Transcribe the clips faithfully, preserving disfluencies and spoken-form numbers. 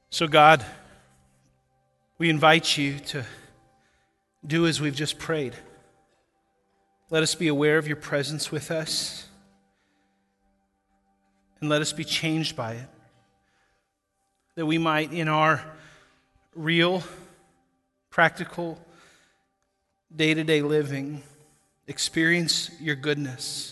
So God, we invite you to do as we've just prayed. Let us be aware of your presence with us, and let us be changed by it, that we might, in our real, practical, day-to-day living, experience your goodness,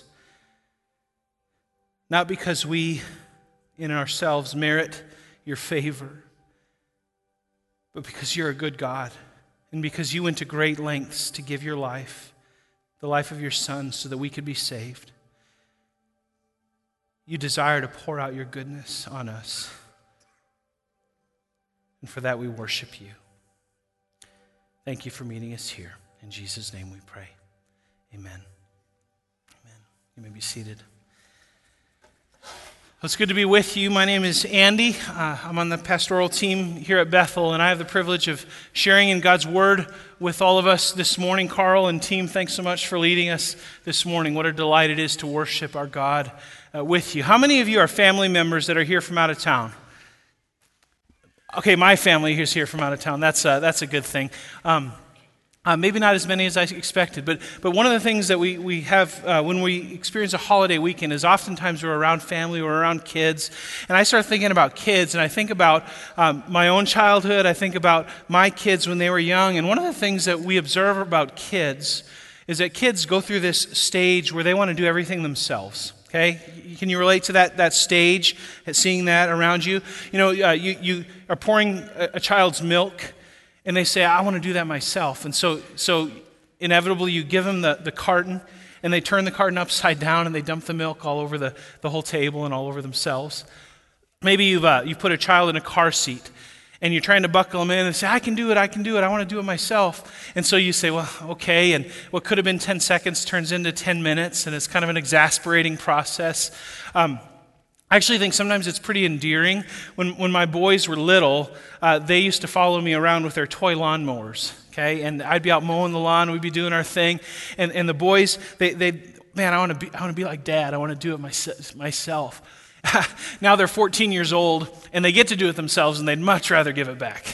not because we in ourselves merit your favor, but because you're a good God, and because you went to great lengths to give your life, the life of your Son, so that we could be saved. You desire to pour out your goodness on us, and for that we worship you. Thank you for meeting us here. In Jesus' name we pray. Amen. Amen. You may be seated. Well, it's good to be with you. My name is Andy. Uh, I'm on the pastoral team here at Bethel, and I have the privilege of sharing in God's Word with all of us this morning. Carl and team, thanks so much for leading us this morning. What a delight it is to worship our God uh, with you. How many of you are family members that are here from out of town? Okay, my family is here from out of town. That's uh, that's a good thing. Um, Uh, maybe not as many as I expected, but but one of the things that we, we have uh, when we experience a holiday weekend is oftentimes we're around family, we're around kids, and I start thinking about kids, and I think about um, my own childhood, I think about my kids when they were young, and one of the things that we observe about kids is that kids go through this stage where they want to do everything themselves. Okay, can you relate to that that stage, seeing that around you? You know, uh, you, you are pouring a, a child's milk, and they say, I want to do that myself. And so so inevitably you give them the, the carton, and they turn the carton upside down, and they dump the milk all over the, the whole table and all over themselves. Maybe you've uh, you put a child in a car seat, and you're trying to buckle them in and say, I can do it, I can do it, I want to do it myself. And so you say, well, okay, and what could have been ten seconds turns into ten minutes, and it's kind of an exasperating process. Um, I actually think sometimes it's pretty endearing. When when my boys were little, uh, they used to follow me around with their toy lawnmowers, okay? And I'd be out mowing the lawn, we'd be doing our thing, and, and the boys, they they man, I want to be I want to be like Dad. I want to do it my, myself. Now they're fourteen years old, and they get to do it themselves, and they'd much rather give it back.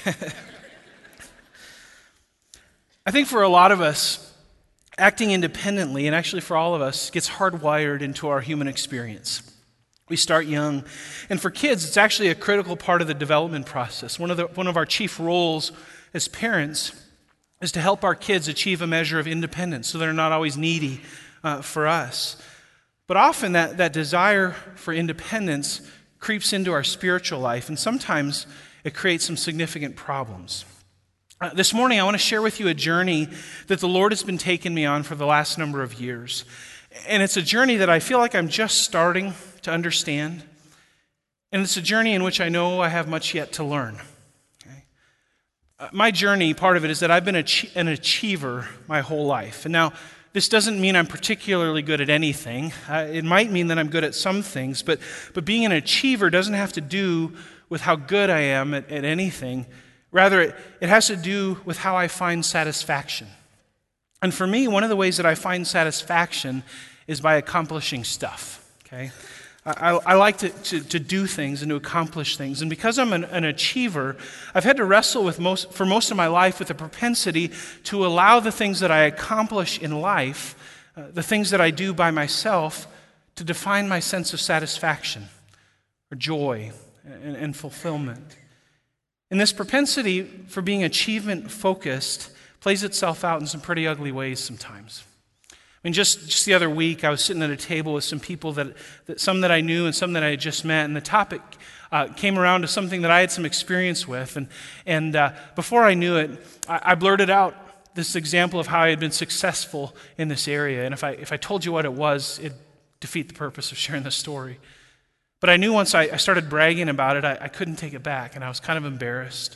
I think for a lot of us, acting independently, and actually for all of us, gets hardwired into our human experience. We start young, and for kids, it's actually a critical part of the development process. One of the one of our chief roles as parents is to help our kids achieve a measure of independence, so they're not always needy uh, for us. But often that, that desire for independence creeps into our spiritual life, and sometimes it creates some significant problems. Uh, this morning, I want to share with you a journey that the Lord has been taking me on for the last number of years. And it's a journey that I feel like I'm just starting to understand. And it's a journey in which I know I have much yet to learn. Okay? Uh, my journey, part of it is that I've been ach- an achiever my whole life. And now, this doesn't mean I'm particularly good at anything. Uh, it might mean that I'm good at some things, but, but being an achiever doesn't have to do with how good I am at, at anything. Rather, it, it has to do with how I find satisfaction. And for me, one of the ways that I find satisfaction is by accomplishing stuff, okay? I, I like to, to, to do things and to accomplish things. And because I'm an, an achiever, I've had to wrestle with most, for most of my life with a propensity to allow the things that I accomplish in life, uh, the things that I do by myself, to define my sense of satisfaction or joy and, and fulfillment. And this propensity for being achievement-focused plays itself out in some pretty ugly ways sometimes. I mean, just, just the other week, I was sitting at a table with some people, that, that some that I knew and some that I had just met, and the topic uh, came around to something that I had some experience with. And, and uh, before I knew it, I, I blurted out this example of how I had been successful in this area. And if I, if I told you what it was, it'd defeat the purpose of sharing the story. But I knew once I, I started bragging about it, I, I couldn't take it back, and I was kind of embarrassed.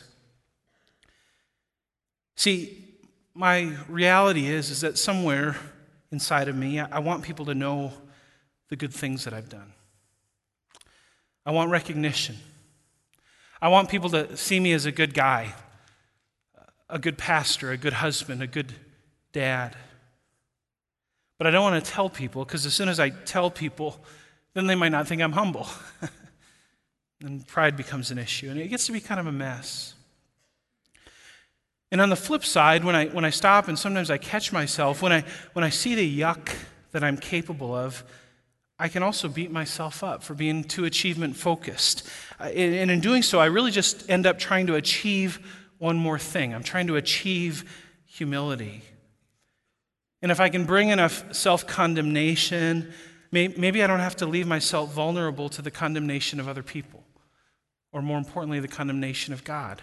See, my reality is, is that somewhere inside of me, I want people to know the good things that I've done. I want recognition. I want people to see me as a good guy, a good pastor, a good husband, a good dad. But I don't want to tell people, because as soon as I tell people, then they might not think I'm humble. And pride becomes an issue, and it gets to be kind of a mess. And on the flip side, when I when I stop and sometimes I catch myself, when I when I see the yuck that I'm capable of, I can also beat myself up for being too achievement focused. And in doing so, I really just end up trying to achieve one more thing. I'm trying to achieve humility. And if I can bring enough self-condemnation, maybe I don't have to leave myself vulnerable to the condemnation of other people, or more importantly, the condemnation of God.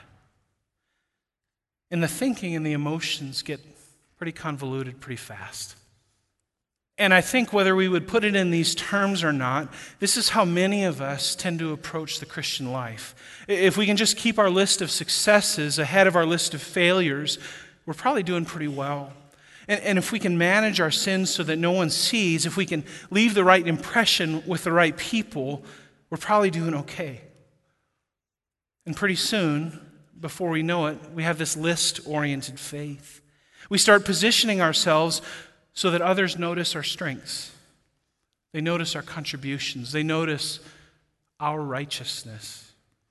And the thinking and the emotions get pretty convoluted pretty fast. And I think whether we would put it in these terms or not, this is how many of us tend to approach the Christian life. If we can just keep our list of successes ahead of our list of failures, we're probably doing pretty well. And, and if we can manage our sins so that no one sees, if we can leave the right impression with the right people, we're probably doing okay. And pretty soon, before we know it, we have this list-oriented faith. We start positioning ourselves so that others notice our strengths. They notice our contributions. They notice our righteousness.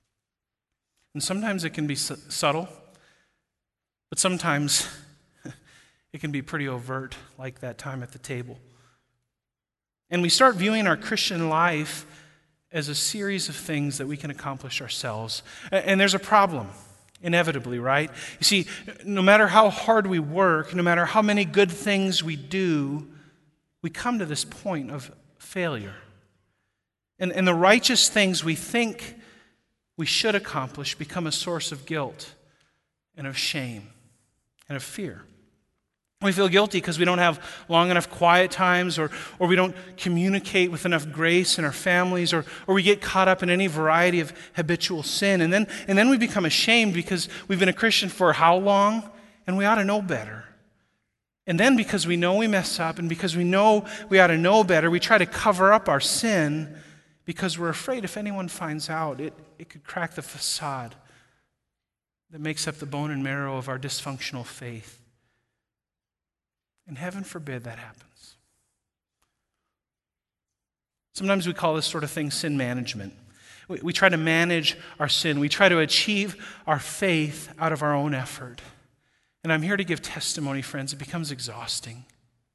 And sometimes it can be su- subtle, but sometimes it can be pretty overt, like that time at the table. And we start viewing our Christian life as a series of things that we can accomplish ourselves. And there's a problem, inevitably, right? You see, no matter how hard we work, no matter how many good things we do, we come to this point of failure. And, and the righteous things we think we should accomplish become a source of guilt and of shame and of fear. We feel guilty because we don't have long enough quiet times, or, or we don't communicate with enough grace in our families, or, or we get caught up in any variety of habitual sin. And then, and then we become ashamed because we've been a Christian for how long? And we ought to know better. And then because we know we mess up, and because we know we ought to know better, we try to cover up our sin because we're afraid if anyone finds out, it, it could crack the facade that makes up the bone and marrow of our dysfunctional faith. And heaven forbid that happens. Sometimes we call this sort of thing sin management. We, we try to manage our sin. We try to achieve our faith out of our own effort. And I'm here to give testimony, friends. It becomes exhausting.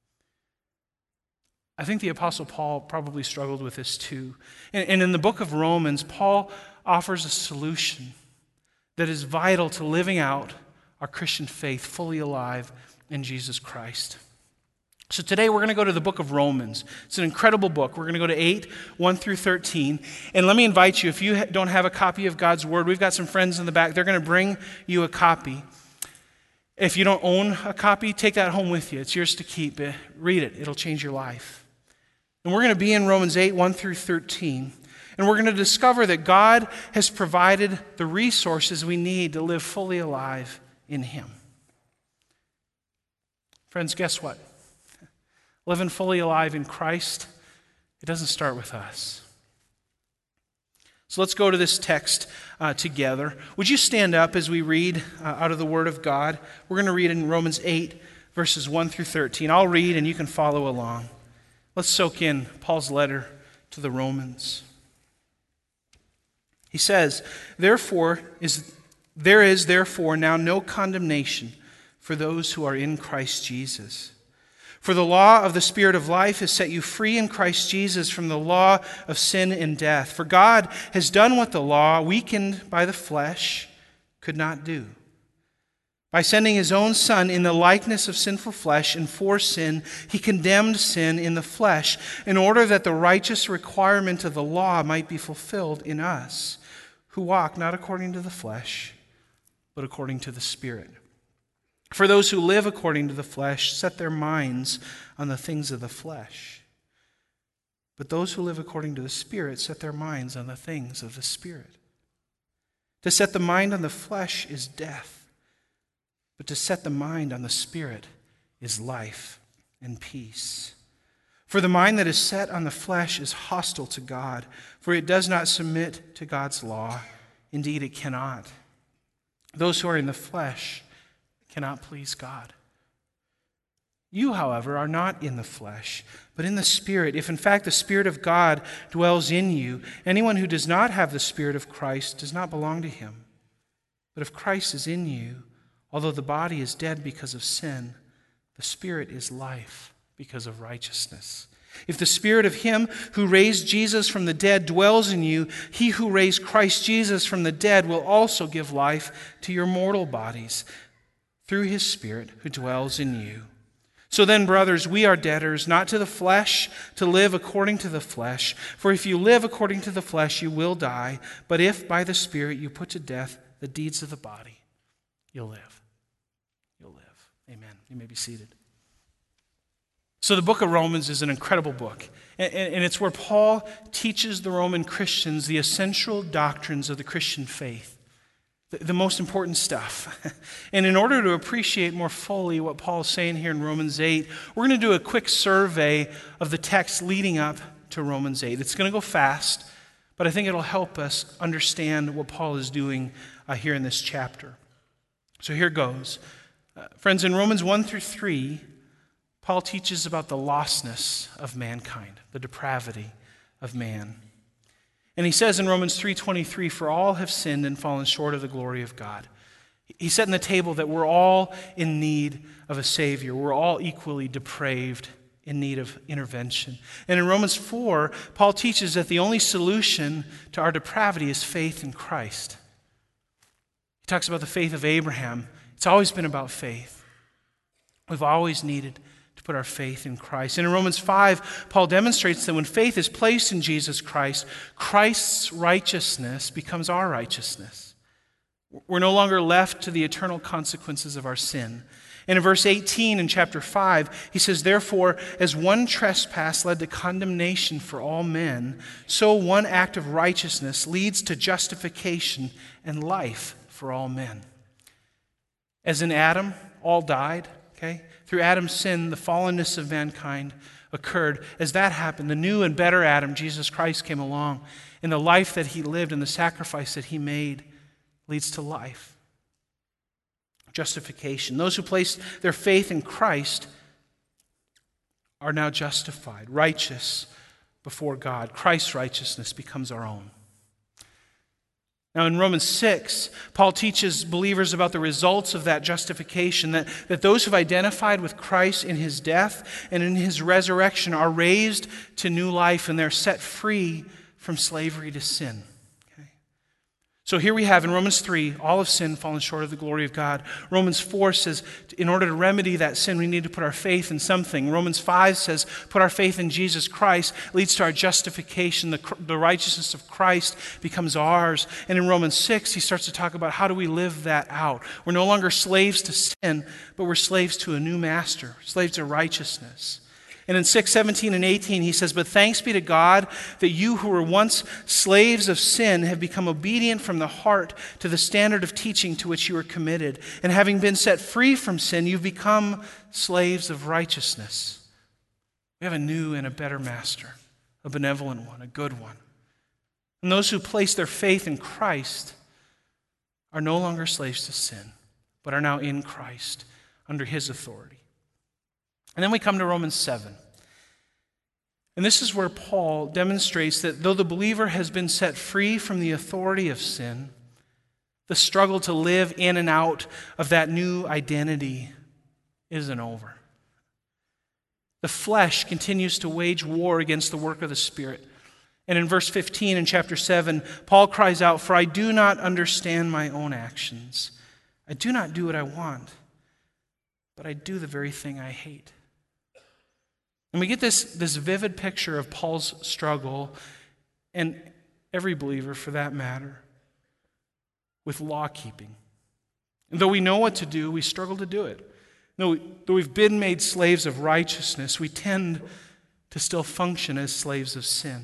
I think the Apostle Paul probably struggled with this too. And, and in the book of Romans, Paul offers a solution that is vital to living out our Christian faith fully alive in Jesus Christ. So today we're going to go to the book of Romans. It's an incredible book. We're going to go to eight, one through thirteen. And let me invite you, if you don't have a copy of God's Word, we've got some friends in the back. They're going to bring you a copy. If you don't own a copy, take that home with you. It's yours to keep. Read it. It'll change your life. And we're going to be in Romans eight, one through thirteen. And we're going to discover that God has provided the resources we need to live fully alive in Him. Friends, guess what? Living fully alive in Christ, it doesn't start with us. So let's go to this text uh, together. Would you stand up as we read uh, out of the Word of God? We're going to read in Romans eight, verses one through thirteen. I'll read and you can follow along. Let's soak in Paul's letter to the Romans. He says, Therefore is there is therefore now no condemnation for those who are in Christ Jesus. For the law of the Spirit of life has set you free in Christ Jesus from the law of sin and death. For God has done what the law, weakened by the flesh, could not do. By sending His own Son in the likeness of sinful flesh and for sin, He condemned sin in the flesh, in order that the righteous requirement of the law might be fulfilled in us, who walk not according to the flesh, but according to the Spirit. For those who live according to the flesh set their minds on the things of the flesh. But those who live according to the Spirit set their minds on the things of the Spirit. To set the mind on the flesh is death, but to set the mind on the Spirit is life and peace. For the mind that is set on the flesh is hostile to God, for it does not submit to God's law. Indeed, it cannot. Those who are in the flesh cannot please God. You, however, are not in the flesh, but in the Spirit, if in fact the Spirit of God dwells in you. Anyone who does not have the Spirit of Christ does not belong to him. But if Christ is in you, although the body is dead because of sin, the Spirit is life because of righteousness. If the Spirit of him who raised Jesus from the dead dwells in you, he who raised Christ Jesus from the dead will also give life to your mortal bodies through his Spirit who dwells in you. So then, brothers, we are debtors, not to the flesh, to live according to the flesh. For if you live according to the flesh, you will die. But if by the Spirit you put to death the deeds of the body, you'll live. You'll live. Amen. You may be seated. So the book of Romans is an incredible book. And it's where Paul teaches the Roman Christians the essential doctrines of the Christian faith. The most important stuff. And in order to appreciate more fully what Paul is saying here in Romans eight, we're going to do a quick survey of the text leading up to Romans eight. It's going to go fast, but I think it'll help us understand what Paul is doing uh, here in this chapter. So here goes. Uh, friends, in Romans one through three, Paul teaches about the lostness of mankind, the depravity of man. And he says in Romans three twenty-three, for all have sinned and fallen short of the glory of God. He's setting the table that we're all in need of a Savior. We're all equally depraved, in need of intervention. And in Romans four, Paul teaches that the only solution to our depravity is faith in Christ. He talks about the faith of Abraham. It's always been about faith. We've always needed to put our faith in Christ. And in Romans five, Paul demonstrates that when faith is placed in Jesus Christ, Christ's righteousness becomes our righteousness. We're no longer left to the eternal consequences of our sin. And in verse eighteen in chapter five, he says, therefore, as one trespass led to condemnation for all men, so one act of righteousness leads to justification and life for all men. As in Adam, all died, okay? Through Adam's sin, the fallenness of mankind occurred. As that happened, the new and better Adam, Jesus Christ, came along. And the life that he lived and the sacrifice that he made leads to life. Justification. Those who place their faith in Christ are now justified, righteous before God. Christ's righteousness becomes our own. Now in Romans six, Paul teaches believers about the results of that justification, that, that those who've identified with Christ in his death and in his resurrection are raised to new life and they're set free from slavery to sin. So here we have in Romans three, all have sinned, fallen short of the glory of God. Romans four says, in order to remedy that sin, we need to put our faith in something. Romans five says, put our faith in Jesus Christ, leads to our justification. The, the righteousness of Christ becomes ours. And in Romans six, he starts to talk about how do we live that out. We're no longer slaves to sin, but we're slaves to a new master, slaves to righteousness. And in six, seventeen, and eighteen, he says, but thanks be to God that you who were once slaves of sin have become obedient from the heart to the standard of teaching to which you were committed. And having been set free from sin, you've become slaves of righteousness. We have a new and a better master, a benevolent one, a good one. And those who place their faith in Christ are no longer slaves to sin, but are now in Christ under his authority. And then we come to Romans seven. And this is where Paul demonstrates that though the believer has been set free from the authority of sin, the struggle to live in and out of that new identity isn't over. The flesh continues to wage war against the work of the Spirit. And in verse fifteen in chapter seven, Paul cries out, for I do not understand my own actions. I do not do what I want, but I do the very thing I hate. And we get this, this vivid picture of Paul's struggle, and every believer for that matter, with law-keeping. And though we know what to do, we struggle to do it. Though, though we've been made slaves of righteousness, we tend to still function as slaves of sin.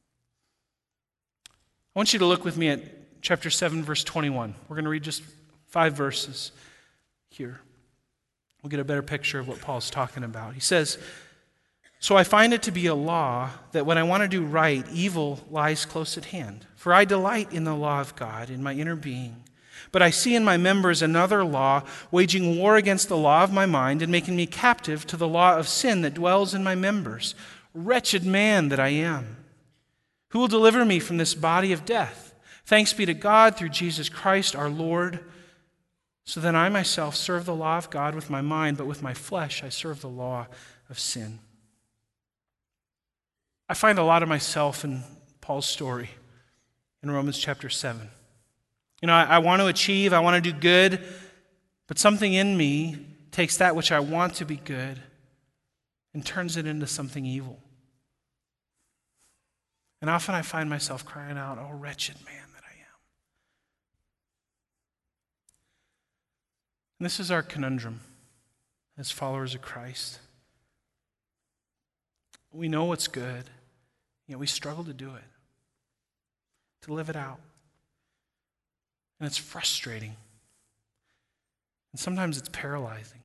I want you to look with me at chapter seven, verse twenty-one. We're going to read just five verses here. We'll get a better picture of what Paul's talking about. He says, so I find it to be a law that when I want to do right, evil lies close at hand. For I delight in the law of God in my inner being. But I see in my members another law, waging war against the law of my mind and making me captive to the law of sin that dwells in my members. Wretched man that I am! Who will deliver me from this body of death? Thanks be to God through Jesus Christ our Lord. So then I myself serve the law of God with my mind, but with my flesh I serve the law of sin. I find a lot of myself in Paul's story in Romans chapter seven. You know, I, I want to achieve, I want to do good, but something in me takes that which I want to be good and turns it into something evil. And often I find myself crying out, "Oh, wretched man that I am." And this is our conundrum as followers of Christ. We know what's good, yet we struggle to do it, to live it out. And it's frustrating. And sometimes it's paralyzing.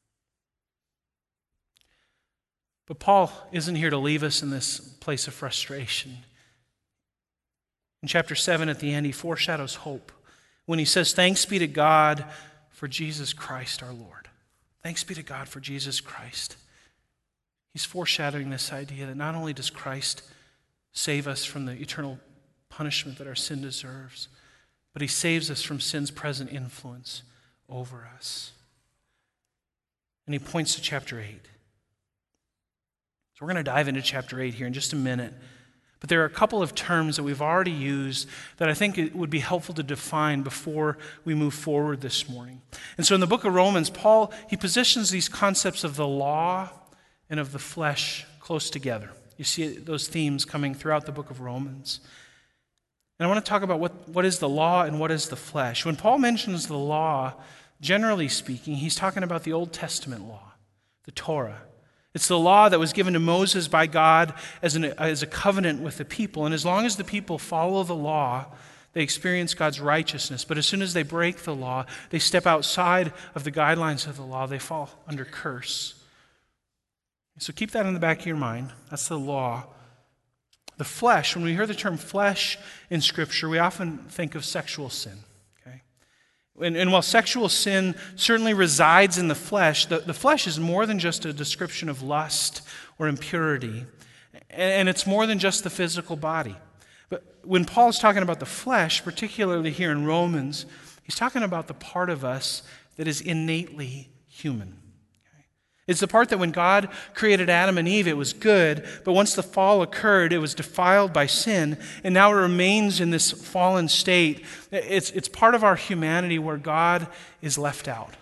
But Paul isn't here to leave us in this place of frustration. In chapter seven at the end, he foreshadows hope when he says, "Thanks be to God for Jesus Christ our Lord." Thanks be to God for Jesus Christ. He's foreshadowing this idea that not only does Christ save us from the eternal punishment that our sin deserves, but he saves us from sin's present influence over us. And he points to chapter eight. So we're going to dive into chapter eight here in just a minute. But there are a couple of terms that we've already used that I think it would be helpful to define before we move forward this morning. And so in the book of Romans, Paul, he positions these concepts of the law and of the flesh close together. You see those themes coming throughout the book of Romans. And I want to talk about what, what is the law and what is the flesh. When Paul mentions the law, generally speaking, he's talking about the Old Testament law, the Torah. It's the law that was given to Moses by God as, an, as a covenant with the people. And as long as the people follow the law, they experience God's righteousness. But as soon as they break the law, they step outside of the guidelines of the law, they fall under curse. So keep that in the back of your mind. That's the law. The flesh, when we hear the term flesh in Scripture, we often think of sexual sin. Okay? And, and while sexual sin certainly resides in the flesh, the, the flesh is more than just a description of lust or impurity. And, and it's more than just the physical body. But when Paul is talking about the flesh, particularly here in Romans, he's talking about the part of us that is innately human. It's the part that when God created Adam and Eve, it was good, but once the fall occurred, it was defiled by sin, and now it remains in this fallen state. It's, it's part of our humanity where God is left out.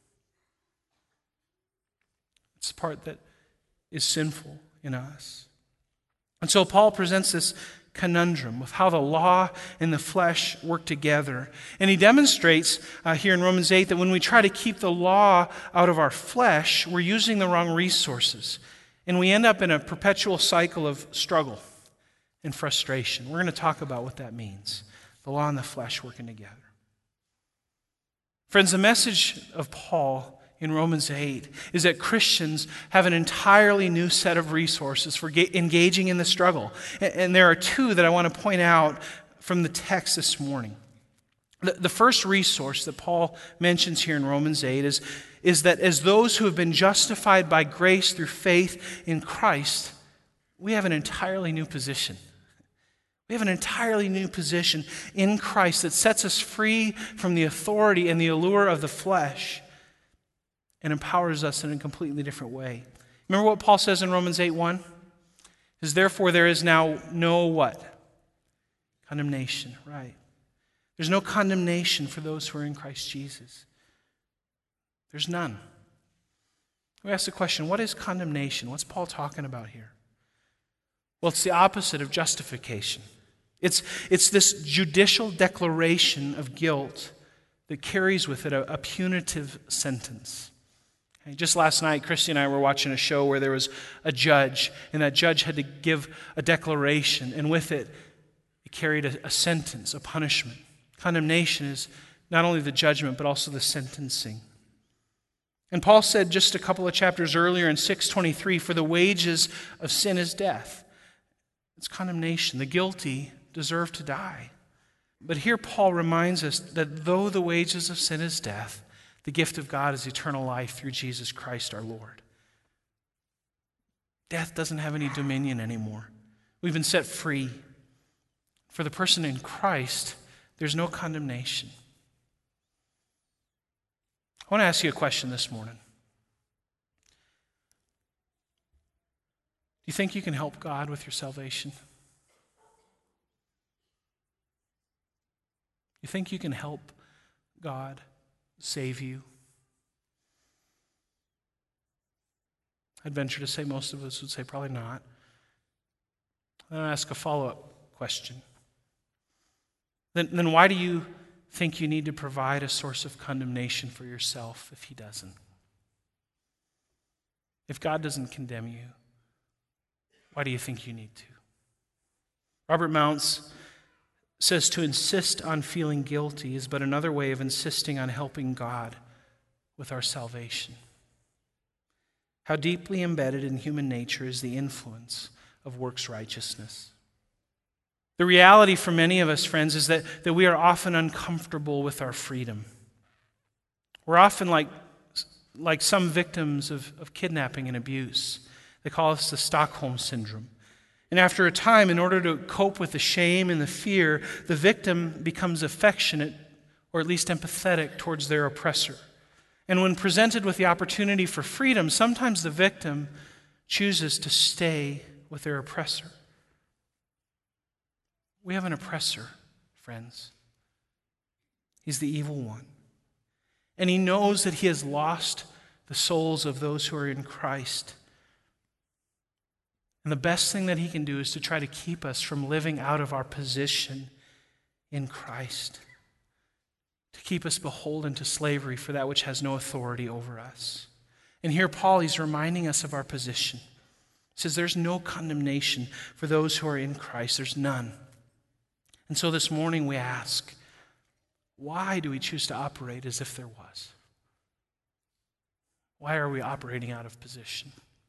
It's the part that is sinful in us. And so Paul presents this conundrum of how the law and the flesh work together. And he demonstrates uh, here in Romans eight that when we try to keep the law out of our flesh, we're using the wrong resources. And we end up in a perpetual cycle of struggle and frustration. We're going to talk about what that means. The law and the flesh working together. Friends, the message of Paul in Romans eight is that Christians have an entirely new set of resources for ga- engaging in the struggle. And, and there are two that I want to point out from the text this morning. The, the first resource that Paul mentions here in Romans eight is, is that as those who have been justified by grace through faith in Christ, we have an entirely new position. We have an entirely new position in Christ that sets us free from the authority and the allure of the flesh and empowers us in a completely different way. Remember what Paul says in Romans eight one? It says, therefore there is now no what? Condemnation, right. There's no condemnation for those who are in Christ Jesus. There's none. We ask the question, what is condemnation? What's Paul talking about here? Well, it's the opposite of justification. It's, it's this judicial declaration of guilt that carries with it a, a punitive sentence. Okay, just last night, Christy and I were watching a show where there was a judge, and that judge had to give a declaration, and with it, it carried a, a sentence, a punishment. Condemnation is not only the judgment, but also the sentencing. And Paul said just a couple of chapters earlier in six twenty-three, for the wages of sin is death. It's condemnation. The guilty deserve to die. But here Paul reminds us that though the wages of sin is death, the gift of God is eternal life through Jesus Christ our Lord. Death doesn't have any dominion anymore. We've been set free. For the person in Christ, there's no condemnation. I want to ask you a question this morning. Do you think you can help God with your salvation? You think you can help God save you? I'd venture to say most of us would say probably not. Then I'll ask a follow-up question. Then, then why do you think you need to provide a source of condemnation for yourself if he doesn't? If God doesn't condemn you, why do you think you need to? Robert Mounce says to insist on feeling guilty is but another way of insisting on helping God with our salvation. How deeply embedded in human nature is the influence of works righteousness. The reality for many of us, friends, is that, that we are often uncomfortable with our freedom. We're often like, like some victims of, of kidnapping and abuse. They call this the Stockholm Syndrome. And after a time, in order to cope with the shame and the fear, the victim becomes affectionate, or at least empathetic, towards their oppressor. And when presented with the opportunity for freedom, sometimes the victim chooses to stay with their oppressor. We have an oppressor, friends. He's the evil one. And he knows that he has lost the souls of those who are in Christ. And the best thing that he can do is to try to keep us from living out of our position in Christ, to keep us beholden to slavery for that which has no authority over us. And here Paul, he's reminding us of our position. He says there's no condemnation for those who are in Christ. There's none. And so this morning we ask, why do we choose to operate as if there was? Why are we operating out of position?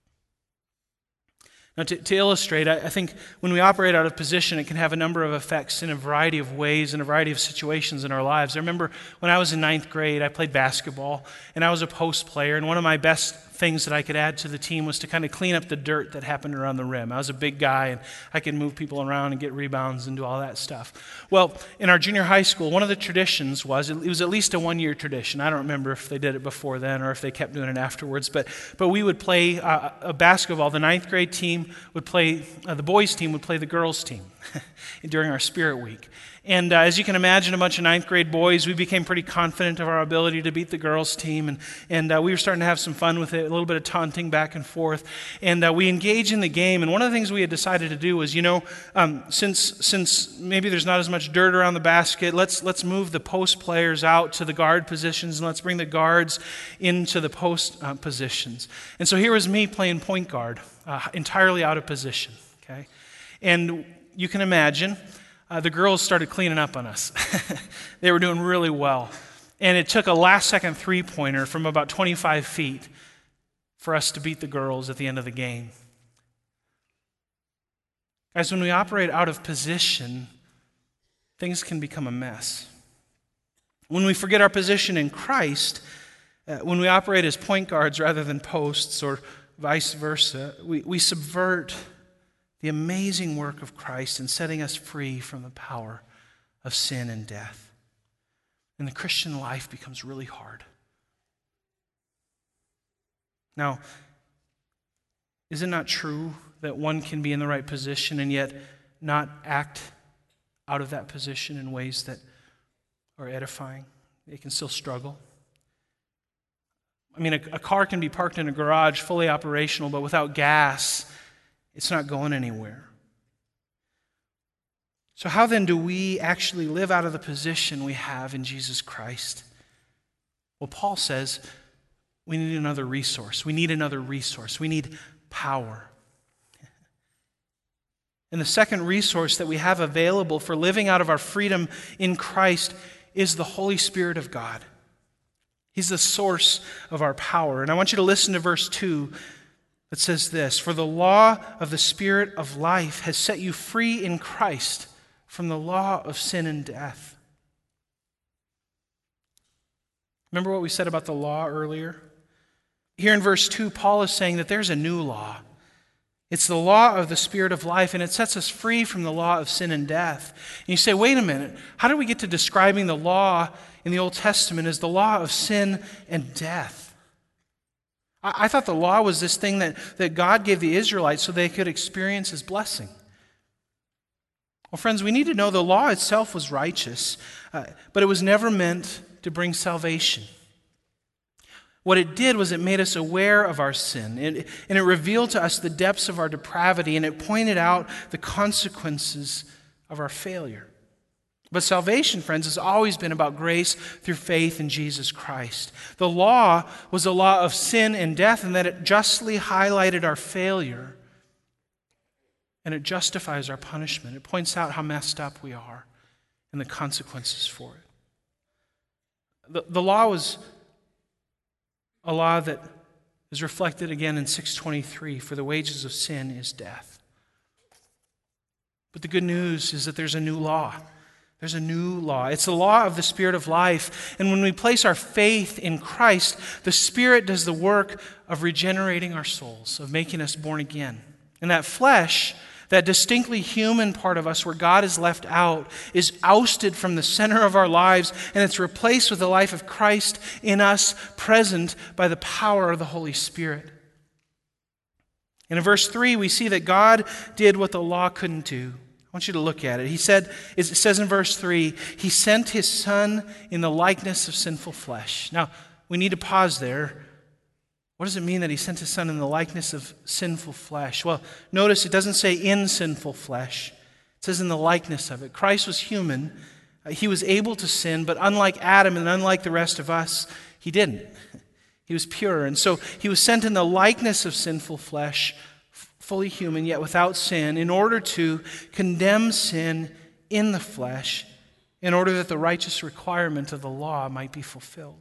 Now, to, to illustrate, I, I think when we operate out of position, it can have a number of effects in a variety of ways, in a variety of situations in our lives. I remember when I was in ninth grade, I played basketball, and I was a post player, and one of my best things that I could add to the team was to kind of clean up the dirt that happened around the rim. I was a big guy, and I could move people around and get rebounds and do all that stuff. Well, in our junior high school, one of the traditions was, it was at least a one-year tradition. I don't remember if they did it before then or if they kept doing it afterwards, but, but we would play uh, a basketball. The ninth grade team would play, uh, the boys' team would play the girls' team during our Spirit Week. And uh, as you can imagine, a bunch of ninth grade boys, we became pretty confident of our ability to beat the girls' team. And, and uh, we were starting to have some fun with it, a little bit of taunting back and forth. And uh, we engaged in the game. And one of the things we had decided to do was, you know, um, since since maybe there's not as much dirt around the basket, let's, let's move the post players out to the guard positions, and let's bring the guards into the post uh, positions. And so here was me playing point guard, uh, entirely out of position. Okay, and you can imagine, Uh, the girls started cleaning up on us. They were doing really well. And it took a last-second three-pointer from about twenty-five feet for us to beat the girls at the end of the game. Guys, when we operate out of position, things can become a mess. When we forget our position in Christ, uh, when we operate as point guards rather than posts or vice versa, we, we subvert the amazing work of Christ in setting us free from the power of sin and death. And the Christian life becomes really hard. Now, is it not true that one can be in the right position and yet not act out of that position in ways that are edifying? They can still struggle. I mean, a, a car can be parked in a garage fully operational, but without gas, it's not going anywhere. So how then do we actually live out of the position we have in Jesus Christ? Well, Paul says we need another resource. We need another resource. We need power. And the second resource that we have available for living out of our freedom in Christ is the Holy Spirit of God. He's the source of our power. And I want you to listen to verse two. It says this, "For the law of the Spirit of life has set you free in Christ from the law of sin and death. Remember what we said about the law earlier? Here in verse two, Paul is saying that there's a new law. It's the law of the Spirit of life, and it sets us free from the law of sin and death. And you say, wait a minute, how do we get to describing the law in the Old Testament as the law of sin and death? I, I thought the law was this thing that, that God gave the Israelites so they could experience His blessing. Well, friends, we need to know the law itself was righteous, uh, but it was never meant to bring salvation. What it did was it made us aware of our sin, and, and it revealed to us the depths of our depravity, and it pointed out the consequences of our failure. But salvation, friends, has always been about grace through faith in Jesus Christ. The law was a law of sin and death, and that it justly highlighted our failure, and it justifies our punishment. It points out how messed up we are and the consequences for it. The, the law was a law that is reflected again in six twenty-three, for the wages of sin is death. But the good news is that there's a new law. There's a new law. It's the law of the Spirit of life. And when we place our faith in Christ, the Spirit does the work of regenerating our souls, of making us born again. And that flesh, that distinctly human part of us where God is left out, is ousted from the center of our lives, and it's replaced with the life of Christ in us, present by the power of the Holy Spirit. And in verse three, we see that God did what the law couldn't do. I want you to look at it. He said, it says in verse three, He sent His Son in the likeness of sinful flesh. Now, we need to pause there. What does it mean that He sent His Son in the likeness of sinful flesh? Well, notice it doesn't say in sinful flesh. It says in the likeness of it. Christ was human. He was able to sin, but unlike Adam and unlike the rest of us, He didn't. He was pure. And so He was sent in the likeness of sinful flesh, fully human, yet without sin, in order to condemn sin in the flesh, in order that the righteous requirement of the law might be fulfilled.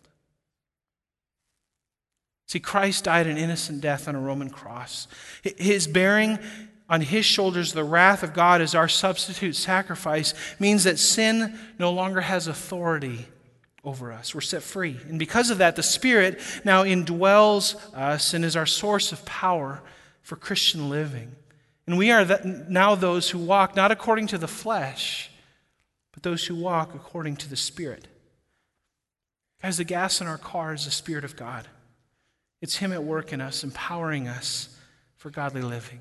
See, Christ died an innocent death on a Roman cross. His bearing on His shoulders the wrath of God as our substitute sacrifice means that sin no longer has authority over us. We're set free. And because of that, the Spirit now indwells us and is our source of power for Christian living. And we are now those who walk not according to the flesh, but those who walk according to the Spirit. Guys, the gas in our car is the Spirit of God. It's Him at work in us, empowering us for godly living.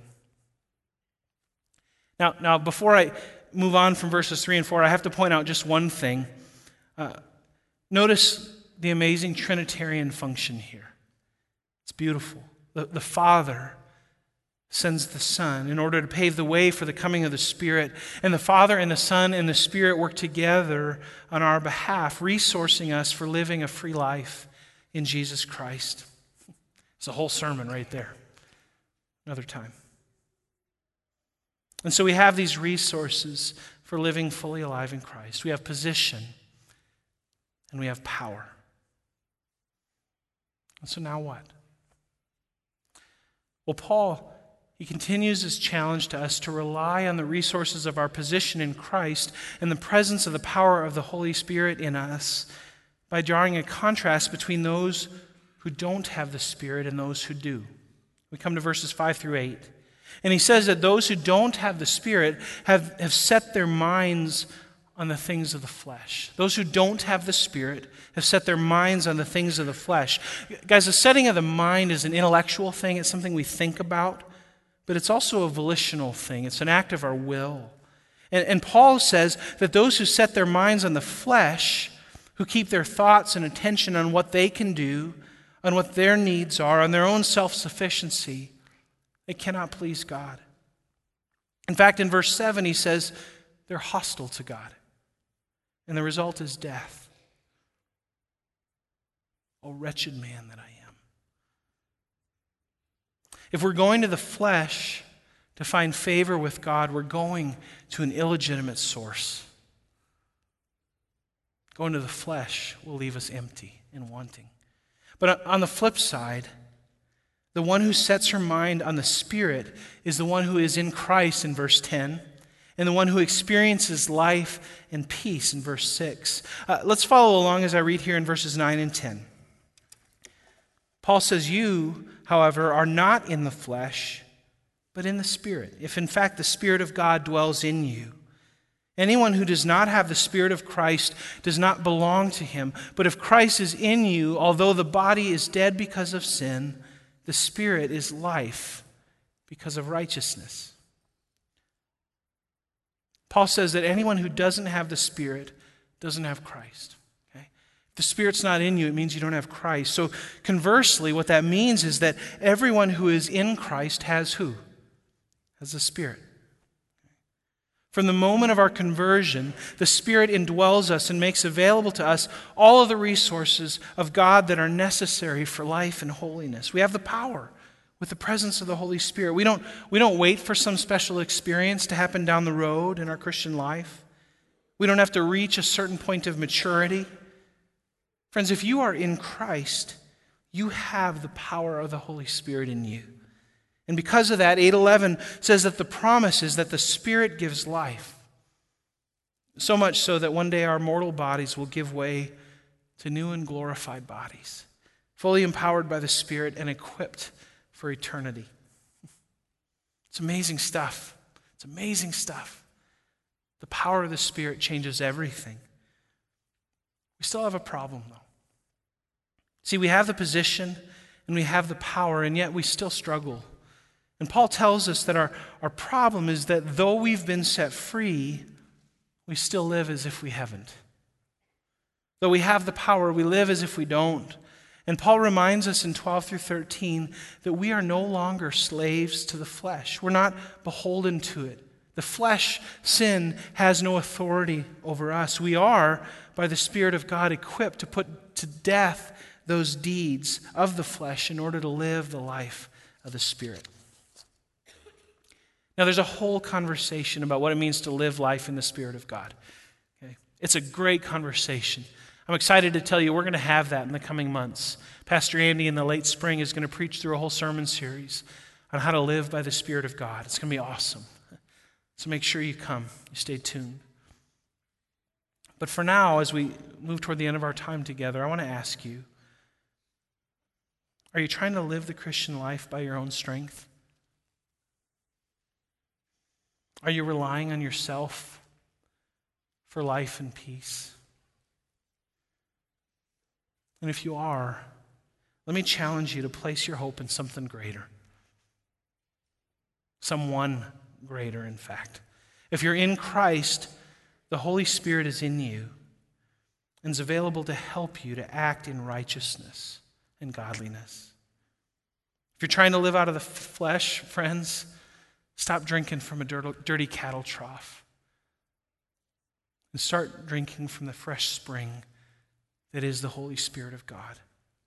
Now, now, before I move on from verses three and four, I have to point out just one thing. Uh, notice the amazing Trinitarian function here. It's beautiful. The, the Father sends the Son in order to pave the way for the coming of the Spirit. And the Father and the Son and the Spirit work together on our behalf, resourcing us for living a free life in Jesus Christ. It's a whole sermon right there. Another time. And so we have these resources for living fully alive in Christ. We have position and we have power. And so now what? Well, Paul, he continues his challenge to us to rely on the resources of our position in Christ and the presence of the power of the Holy Spirit in us by drawing a contrast between those who don't have the Spirit and those who do. We come to verses five through eight. And he says that those who don't have the Spirit have, have set their minds on the things of the flesh. Those who don't have the Spirit have set their minds on the things of the flesh. Guys, the setting of the mind is an intellectual thing. It's something we think about, but it's also a volitional thing. It's an act of our will. And, and Paul says that those who set their minds on the flesh, who keep their thoughts and attention on what they can do, on what their needs are, on their own self-sufficiency, they cannot please God. In fact, in verse seven, he says they're hostile to God. And the result is death. Oh, wretched man that I am. If we're going to the flesh to find favor with God, we're going to an illegitimate source. Going to the flesh will leave us empty and wanting. But on the flip side, the one who sets her mind on the Spirit is the one who is in Christ in verse ten. and the one who experiences life and peace in verse six. Uh, let's follow along as I read here in verses nine and ten. Paul says, "You, however, are not in the flesh, but in the Spirit, if in fact the Spirit of God dwells in you. Anyone who does not have the Spirit of Christ does not belong to him. But if Christ is in you, although the body is dead because of sin, the Spirit is life because of righteousness." Paul says that anyone who doesn't have the Spirit doesn't have Christ. Okay? If the Spirit's not in you, it means you don't have Christ. So conversely, what that means is that everyone who is in Christ has who? Has the Spirit. From the moment of our conversion, the Spirit indwells us and makes available to us all of the resources of God that are necessary for life and holiness. We have the power with the presence of the Holy Spirit. We don't, we don't wait for some special experience to happen down the road in our Christian life. We don't have to reach a certain point of maturity. Friends, if you are in Christ, you have the power of the Holy Spirit in you. And because of that, eight eleven says that the promise is that the Spirit gives life. So much so that one day our mortal bodies will give way to new and glorified bodies, fully empowered by the Spirit and equipped for eternity. It's amazing stuff. It's amazing stuff. The power of the Spirit changes everything. We still have a problem, though. See, we have the position and we have the power, and yet we still struggle. And Paul tells us that our, our problem is that though we've been set free, we still live as if we haven't. Though we have the power, we live as if we don't. And Paul reminds us in twelve through thirteen that we are no longer slaves to the flesh. We're not beholden to it. The flesh, sin, has no authority over us. We are, by the Spirit of God, equipped to put to death those deeds of the flesh in order to live the life of the Spirit. Now, there's a whole conversation about what it means to live life in the Spirit of God. Okay? It's a great conversation. I'm excited to tell you we're going to have that in the coming months. Pastor Andy in the late spring is going to preach through a whole sermon series on how to live by the Spirit of God. It's going to be awesome. So make sure you come. You stay tuned. But for now, as we move toward the end of our time together, I want to ask you, are you trying to live the Christian life by your own strength? Are you relying on yourself for life and peace? And if you are, let me challenge you to place your hope in something greater. Someone greater, in fact. If you're in Christ, the Holy Spirit is in you and is available to help you to act in righteousness and godliness. If you're trying to live out of the flesh, friends, stop drinking from a dirty cattle trough and start drinking from the fresh spring that is the Holy Spirit of God.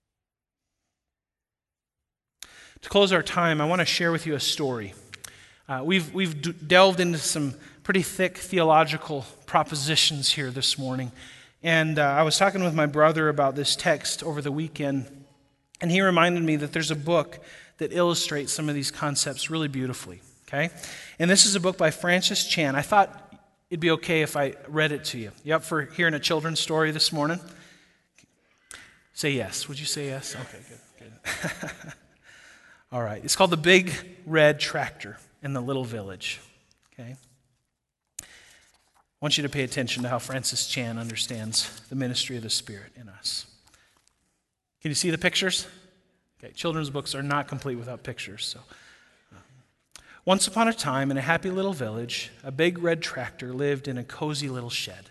To close our time, I want to share with you a story. Uh, we've we've d- delved into some pretty thick theological propositions here this morning. And uh, I was talking with my brother about this text over the weekend, and he reminded me that there's a book that illustrates some of these concepts really beautifully. Okay? And this is a book by Francis Chan. I thought it'd be okay if I read it to you. You up for hearing a children's story this morning? Say yes. Would you say yes? Okay, good. good. All right. It's called The Big Red Tractor in the Little Village. Okay? I want you to pay attention to how Francis Chan understands the ministry of the Spirit in us. Can you see the pictures? Okay, children's books are not complete without pictures. So, once upon a time, in a happy little village, a big red tractor lived in a cozy little shed.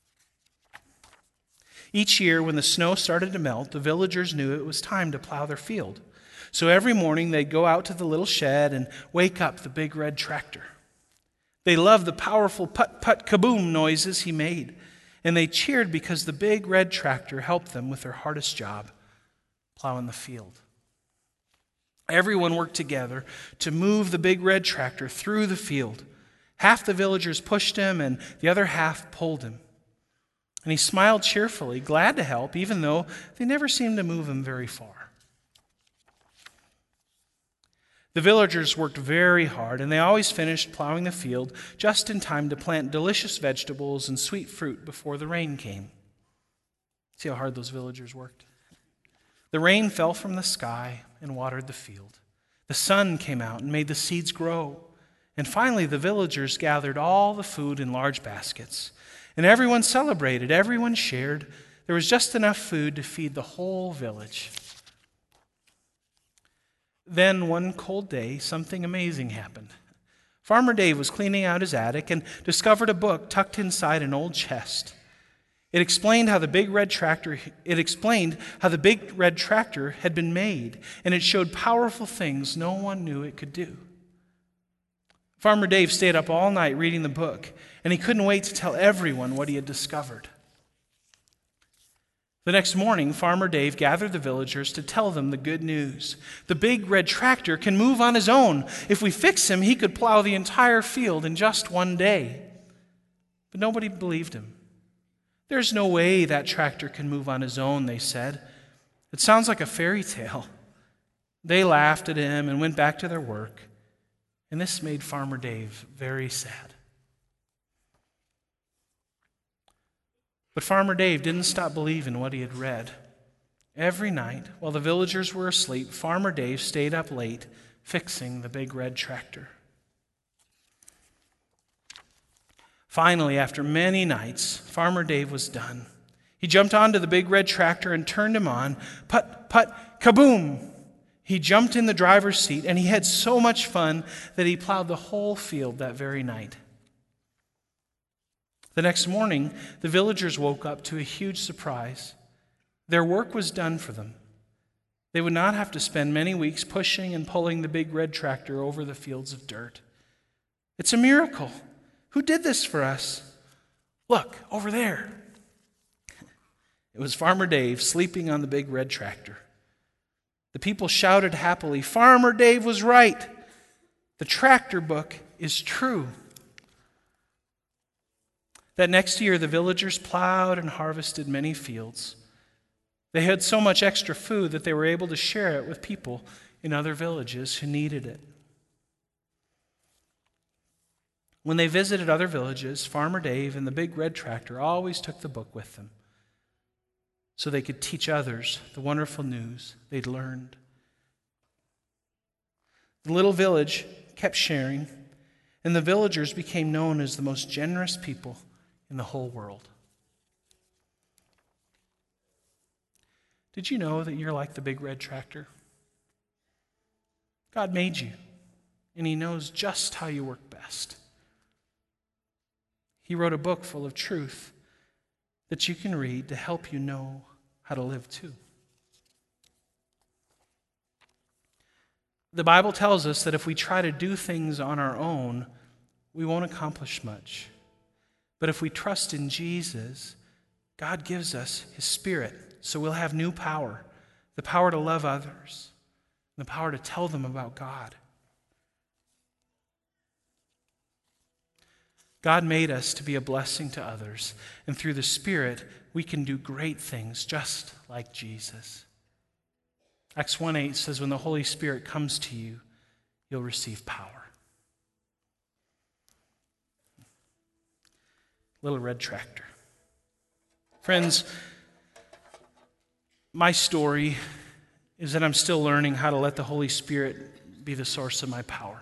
Each year, when the snow started to melt, the villagers knew it was time to plow their field. So every morning, they'd go out to the little shed and wake up the big red tractor. They loved the powerful put-put kaboom noises he made, and they cheered because the big red tractor helped them with their hardest job, plowing the field. Everyone worked together to move the big red tractor through the field. Half the villagers pushed him, and the other half pulled him. And he smiled cheerfully, glad to help, even though they never seemed to move him very far. The villagers worked very hard, and they always finished plowing the field just in time to plant delicious vegetables and sweet fruit before the rain came. See how hard those villagers worked? The rain fell from the sky and watered the field. The sun came out and made the seeds grow. And finally, the villagers gathered all the food in large baskets. And everyone celebrated, everyone shared. There was just enough food to feed the whole village. Then, one cold day, something amazing happened. Farmer Dave was cleaning out his attic and discovered a book tucked inside an old chest. It explained how the big red tractor it explained how the big red tractor had been made, and it showed powerful things no one knew it could do. Farmer Dave stayed up all night reading the book, and he couldn't wait to tell everyone what he had discovered. The next morning, Farmer Dave gathered the villagers to tell them the good news. The big red tractor can move on his own. If we fix him, he could plow the entire field in just one day. But nobody believed him. There's no way that tractor can move on his own, they said. It sounds like a fairy tale. They laughed at him and went back to their work. And this made Farmer Dave very sad. But Farmer Dave didn't stop believing what he had read. Every night, while the villagers were asleep, Farmer Dave stayed up late fixing the big red tractor. Finally, after many nights, Farmer Dave was done. He jumped onto the big red tractor and turned him on. Put, put, kaboom! He jumped in the driver's seat, and he had so much fun that he plowed the whole field that very night. The next morning, the villagers woke up to a huge surprise. Their work was done for them. They would not have to spend many weeks pushing and pulling the big red tractor over the fields of dirt. It's a miracle. Who did this for us? Look, over there. It was Farmer Dave sleeping on the big red tractor. The people shouted happily, "Farmer Dave was right. The tractor book is true." That next year, the villagers plowed and harvested many fields. They had so much extra food that they were able to share it with people in other villages who needed it. When they visited other villages, Farmer Dave and the big red tractor always took the book with them so they could teach others the wonderful news they'd learned. The little village kept sharing, and the villagers became known as the most generous people in the whole world. Did you know that you're like the big red tractor? God made you, and He knows just how you work best. He wrote a book full of truth that you can read to help you know how to live too. The Bible tells us that if we try to do things on our own, we won't accomplish much. But if we trust in Jesus, God gives us His Spirit, so we'll have new power, the power to love others, and the power to tell them about God. God made us to be a blessing to others, and through the Spirit, we can do great things just like Jesus. Acts one eight says, when the Holy Spirit comes to you, you'll receive power. Little red tractor. Friends, my story is that I'm still learning how to let the Holy Spirit be the source of my power.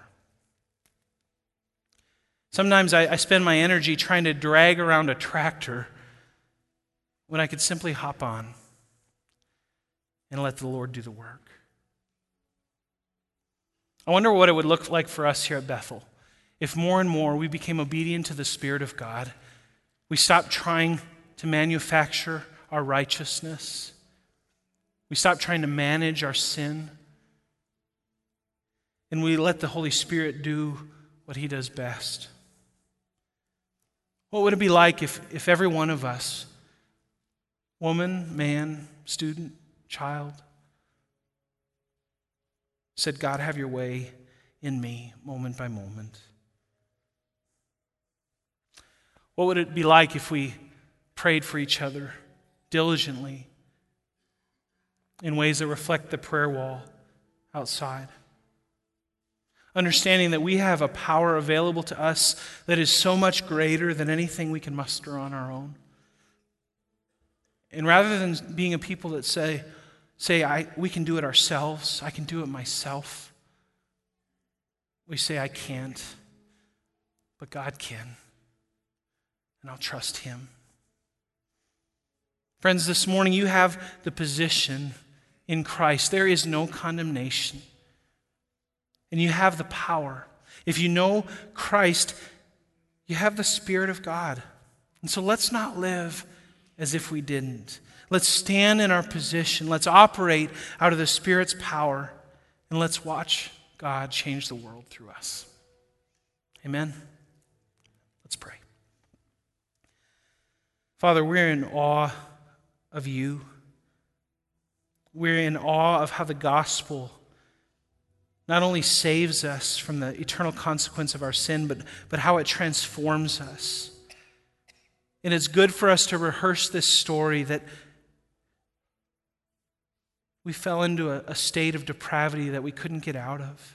Sometimes I, I spend my energy trying to drag around a tractor when I could simply hop on and let the Lord do the work. I wonder what it would look like for us here at Bethel if more and more we became obedient to the Spirit of God. We stopped trying to manufacture our righteousness. We stopped trying to manage our sin. And we let the Holy Spirit do what He does best. What would it be like if, if every one of us, woman, man, student, child, said, God, have your way in me moment by moment? What would it be like if we prayed for each other diligently in ways that reflect the prayer wall outside? understanding that we have a power available to us that is so much greater than anything we can muster on our own. And rather than being a people that say, say I, we can do it ourselves, I can do it myself, we say, I can't, but God can, and I'll trust Him. Friends, this morning you have the position in Christ. There is no condemnation. And you have the power. If you know Christ, you have the Spirit of God. And so let's not live as if we didn't. Let's stand in our position. Let's operate out of the Spirit's power. And let's watch God change the world through us. Amen? Let's pray. Father, we're in awe of you. We're in awe of how the gospel not only saves us from the eternal consequence of our sin, but, but how it transforms us. And it's good for us to rehearse this story that we fell into a, a state of depravity that we couldn't get out of.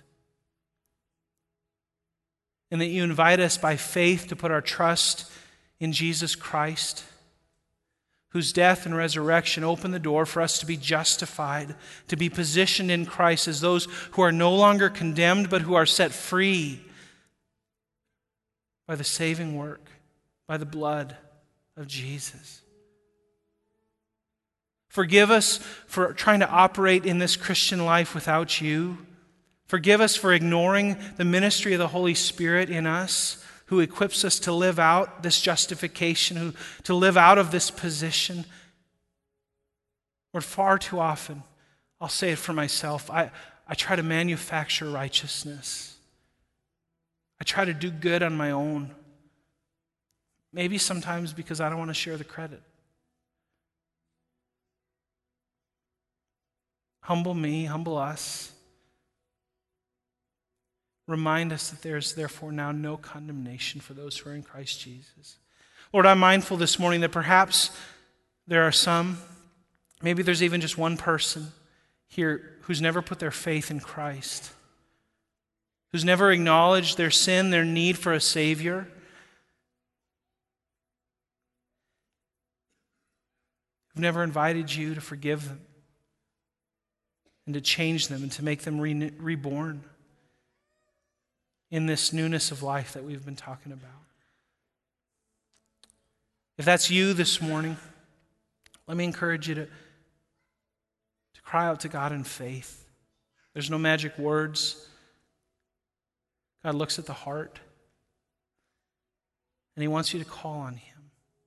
And that you invite us by faith to put our trust in Jesus Christ, whose death and resurrection open the door for us to be justified, to be positioned in Christ as those who are no longer condemned, but who are set free by the saving work, by the blood of Jesus. Forgive us for trying to operate in this Christian life without you. Forgive us for ignoring the ministry of the Holy Spirit in us, who equips us to live out this justification, who to live out of this position. Lord, far too often, I'll say it for myself, I, I try to manufacture righteousness. I try to do good on my own. Maybe sometimes because I don't want to share the credit. Humble me, humble us. Remind us that there is therefore now no condemnation for those who are in Christ Jesus. Lord, I'm mindful this morning that perhaps there are some, maybe there's even just one person here who's never put their faith in Christ, who's never acknowledged their sin, their need for a Savior. Who've never invited you to forgive them and to change them and to make them re- reborn. in this newness of life that we've been talking about. If that's you this morning, let me encourage you to, to cry out to God in faith. There's no magic words. God looks at the heart, and He wants you to call on Him.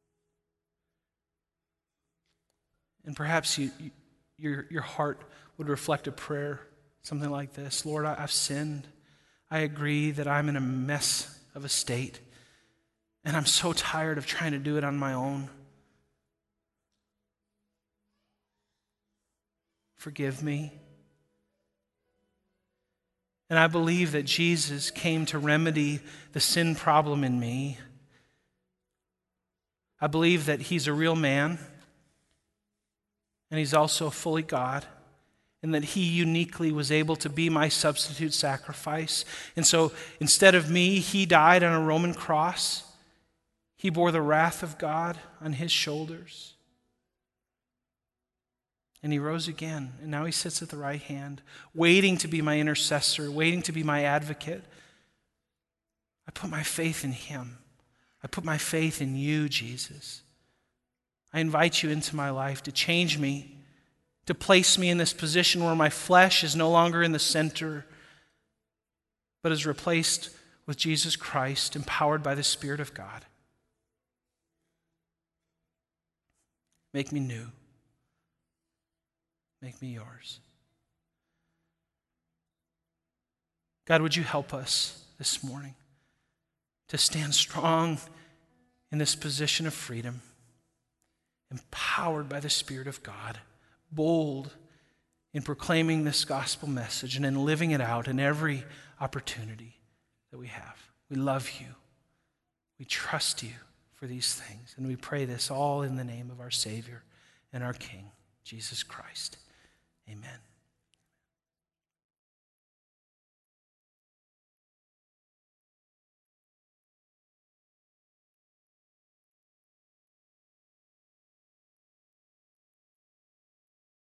And perhaps you, you, your, your heart would reflect a prayer, something like this: Lord, I, I've sinned. I agree that I'm in a mess of a state, and I'm so tired of trying to do it on my own. Forgive me. And I believe that Jesus came to remedy the sin problem in me. I believe that He's a real man, and He's also fully God, and that He uniquely was able to be my substitute sacrifice. And so instead of me, He died on a Roman cross. He bore the wrath of God on His shoulders. And He rose again, and now He sits at the right hand, waiting to be my intercessor, waiting to be my advocate. I put my faith in Him. I put my faith in You, Jesus. I invite You into my life to change me, to place me in this position where my flesh is no longer in the center, but is replaced with Jesus Christ, empowered by the Spirit of God. Make me new. Make me Yours. God, would You help us this morning to stand strong in this position of freedom, empowered by the Spirit of God, bold in proclaiming this gospel message and in living it out in every opportunity that we have. We love You. We trust You for these things. And we pray this all in the name of our Savior and our King, Jesus Christ. Amen.